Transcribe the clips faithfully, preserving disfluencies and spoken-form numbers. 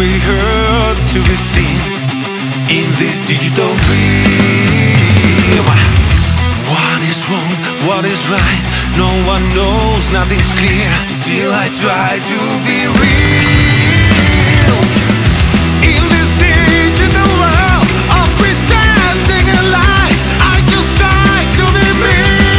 be heard, to be seen in this digital dream. What is wrong, what is right, no one knows, nothing's clear. Still I try to be real in this digital world of pretending and lies. I just try to be me.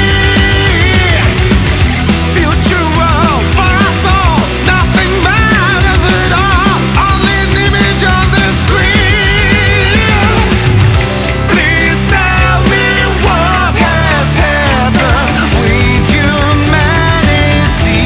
Future world for us all, nothing matters at all, only an image on the screen. Please tell me what has happened with humanity.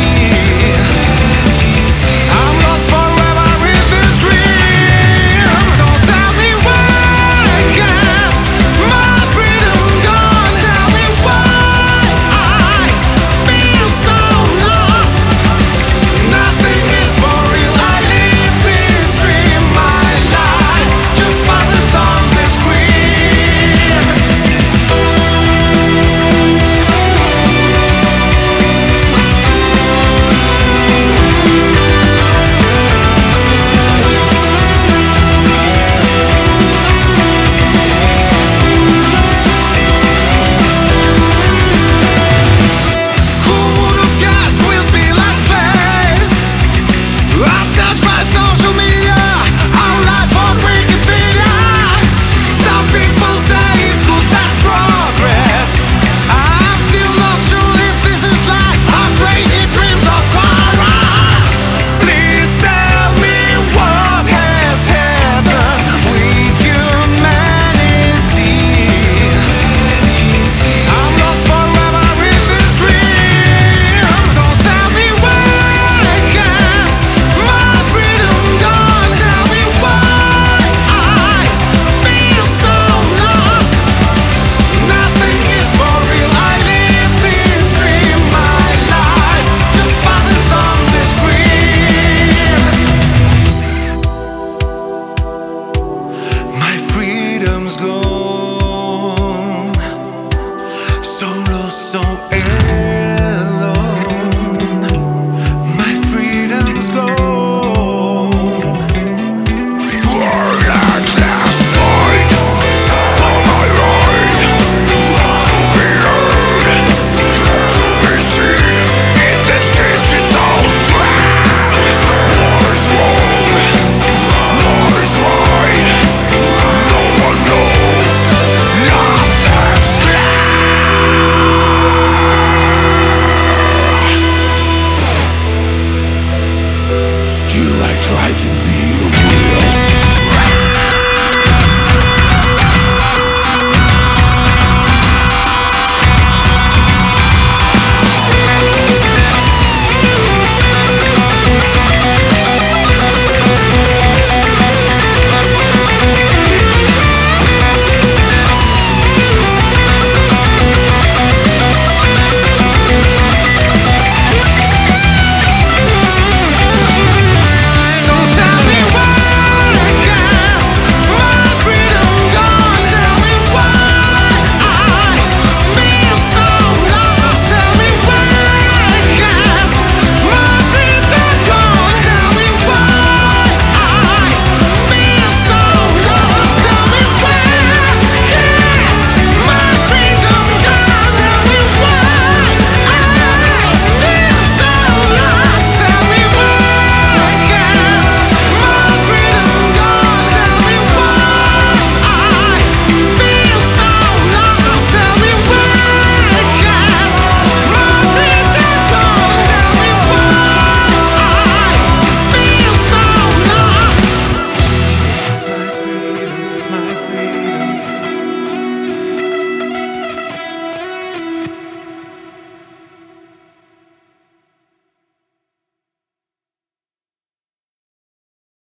I'm lost forever in this dream. So tell me why, 'cause my freedom gone. Tell me why I feel so lost. Nothing is for real. I live this dream. My life just passes on the screen. Who would have guessed we'd be like slaves? Untouched by social media, our life on Wikipedia. Some people say it's good, that's progress. I'm still not sure if this is like our crazy dreams of horror. Please tell me what has happened with humanity. I'm lost forever in this dream. So tell me why, 'cause my freedom gone. Tell me why I feel so lost. Nothing is for real. I live this dream. My life just passes on the screen. My freedom's gone. So lost, so alone. My freedom's gone. We're at last fight for my right to be heard, to be seen in this digital trap. What is wrong? What is right? No one knows. Nothing's clear. Still I try to be